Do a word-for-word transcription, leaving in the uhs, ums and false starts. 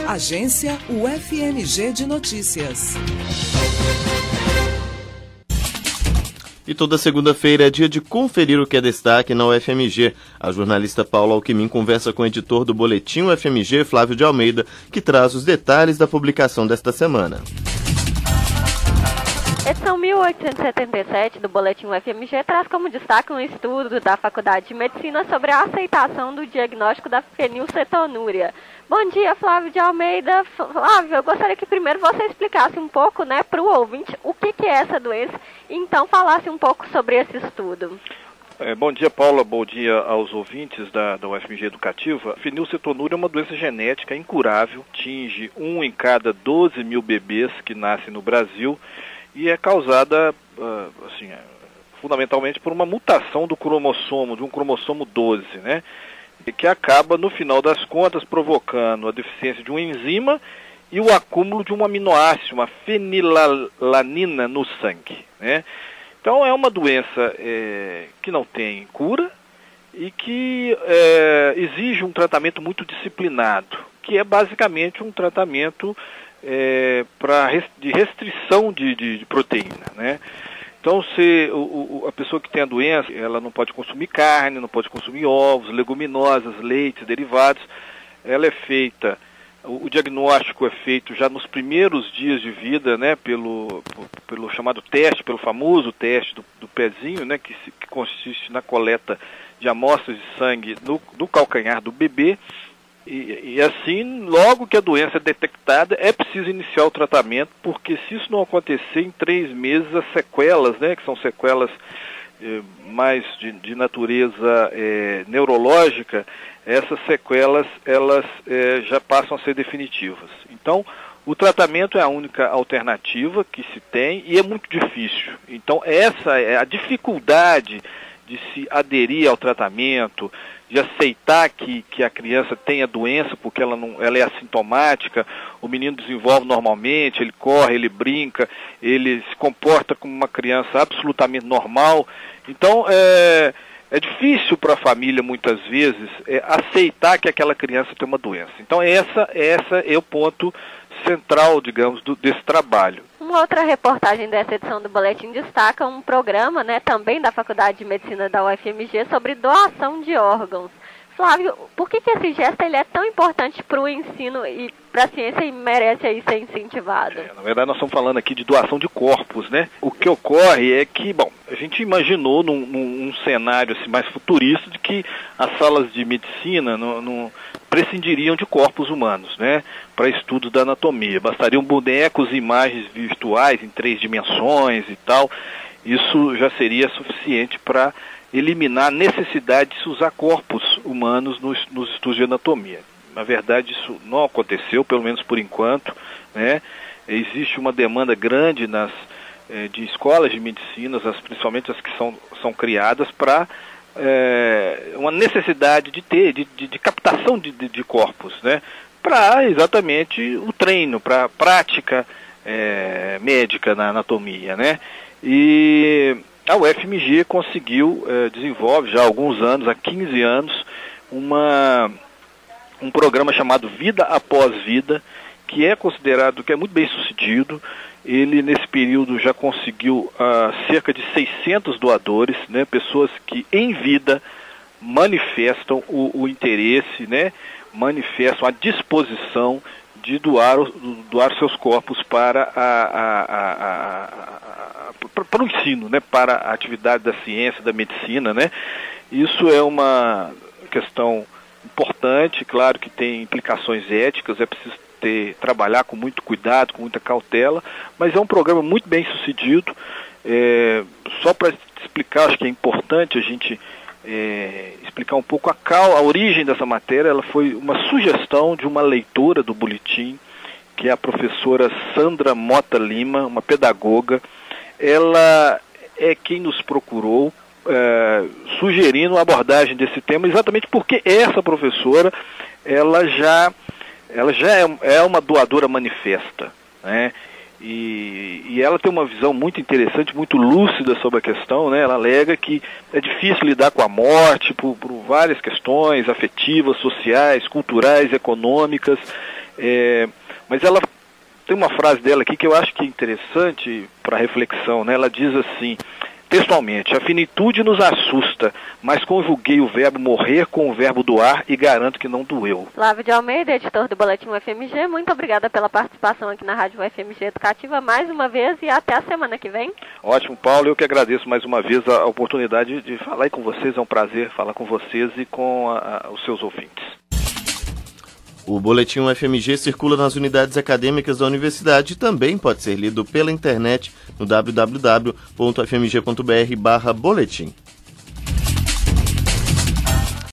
Agência U F M G de Notícias. E toda segunda-feira é dia de conferir o que é destaque na U F M G. A jornalista Paula Alckmin conversa com o editor do Boletim U F M G, Flávio de Almeida, que traz os detalhes da publicação desta semana. Edição mil oitocentos e setenta e sete do Boletim U F M G traz como destaque um estudo da Faculdade de Medicina sobre a aceitação do diagnóstico da fenilcetonúria. Bom dia, Flávio de Almeida. Flávio, eu gostaria que primeiro você explicasse um pouco, né, para o ouvinte o que, que é essa doença e então falasse um pouco sobre esse estudo. É, bom dia, Paula. Bom dia aos ouvintes da, da U F M G Educativa. A fenilcetonúria é uma doença genética incurável, atinge um em cada doze mil bebês que nascem no Brasil e é causada, uh, assim, fundamentalmente por uma mutação do cromossomo, de um cromossomo doze, né? Que acaba, no final das contas, provocando a deficiência de uma enzima e o acúmulo de um aminoácido, uma fenilalanina no sangue, né? Então é uma doença é, que não tem cura e que é, exige um tratamento muito disciplinado, que é basicamente um tratamento é, pra, de restrição de, de, de proteína, né? Então, se o, o, a pessoa que tem a doença, ela não pode consumir carne, não pode consumir ovos, leguminosas, leites, derivados. Ela é feita, o, o diagnóstico é feito já nos primeiros dias de vida, né, pelo, pelo chamado teste, pelo famoso teste do, do pezinho, né, que, se, que consiste na coleta de amostras de sangue no, no calcanhar do bebê. E, e assim, logo que a doença é detectada, é preciso iniciar o tratamento, porque se isso não acontecer em três meses, as sequelas, né, que são sequelas eh, mais de, de natureza eh, neurológica, essas sequelas elas eh, já passam a ser definitivas. Então, o tratamento é a única alternativa que se tem e é muito difícil. Então, essa é a dificuldade de se aderir ao tratamento, de aceitar que, que a criança tem a doença porque ela, não, ela é assintomática, o menino desenvolve normalmente, ele corre, ele brinca, ele se comporta como uma criança absolutamente normal. Então, é, é difícil para a família, muitas vezes, é, aceitar que aquela criança tem uma doença. Então, essa, essa é o ponto central, digamos, do, desse trabalho. Uma outra reportagem dessa edição do Boletim destaca um programa, né, também da Faculdade de Medicina da U F M G sobre doação de órgãos. Flávio, por que, que esse gesto ele é tão importante para o ensino e para a ciência e merece aí ser incentivado? É, na verdade, nós estamos falando aqui de doação de corpos, né? O que ocorre é que, bom, a gente imaginou num, num, num cenário assim, mais futurista de que as salas de medicina não, não prescindiriam de corpos humanos, né? Para estudo da anatomia. Bastariam bonecos e imagens virtuais em três dimensões e tal. Isso já seria suficiente para eliminar a necessidade de se usar corpos humanos nos, nos estudos de anatomia. Na verdade, isso não aconteceu, pelo menos por enquanto, né? Existe uma demanda grande nas, eh, de escolas de medicina, as, principalmente as que são, são criadas, para eh, uma necessidade de ter, de, de, de captação de, de, de corpos, né? Para exatamente o treino, para a prática eh, médica na anatomia, né? E a U F M G conseguiu, eh, desenvolve já há alguns anos, há quinze anos, uma, um programa chamado Vida Após Vida, que é considerado, que é muito bem sucedido. Ele, nesse período, já conseguiu ah, cerca de seiscentos doadores, né, pessoas que, em vida, manifestam o, o interesse, né, manifestam a disposição de doar, doar seus corpos para, a, a, a, a, a, para, para o ensino, né, para a atividade da ciência, da medicina, né. Isso é uma questão importante, claro que tem implicações éticas, é preciso ter, trabalhar com muito cuidado, com muita cautela, mas é um programa muito bem sucedido. É, só para explicar, acho que é importante a gente É, explicar um pouco a, cal, a origem dessa matéria. Ela foi uma sugestão de uma leitora do boletim, que é a professora Sandra Mota Lima, uma pedagoga. Ela é quem nos procurou, é, sugerindo a abordagem desse tema, exatamente porque essa professora, ela já, ela já é, é uma doadora manifesta, né? E, e ela tem uma visão muito interessante, muito lúcida sobre a questão, né? Ela alega que é difícil lidar com a morte por, por várias questões afetivas, sociais, culturais, econômicas, É, mas ela tem uma frase dela aqui que eu acho que é interessante para reflexão, né? Ela diz assim, textualmente: a finitude nos assusta, mas conjuguei o verbo morrer com o verbo doar e garanto que não doeu. Flávio de Almeida, editor do Boletim U F M G, muito obrigada pela participação aqui na Rádio U F M G Educativa mais uma vez e até a semana que vem. Ótimo, Paulo, eu que agradeço mais uma vez a oportunidade de falar aí com vocês, é um prazer falar com vocês e com a, a, os seus ouvintes. O Boletim U F M G circula nas unidades acadêmicas da universidade e também pode ser lido pela internet no w w w ponto f m g ponto b r barra boletim.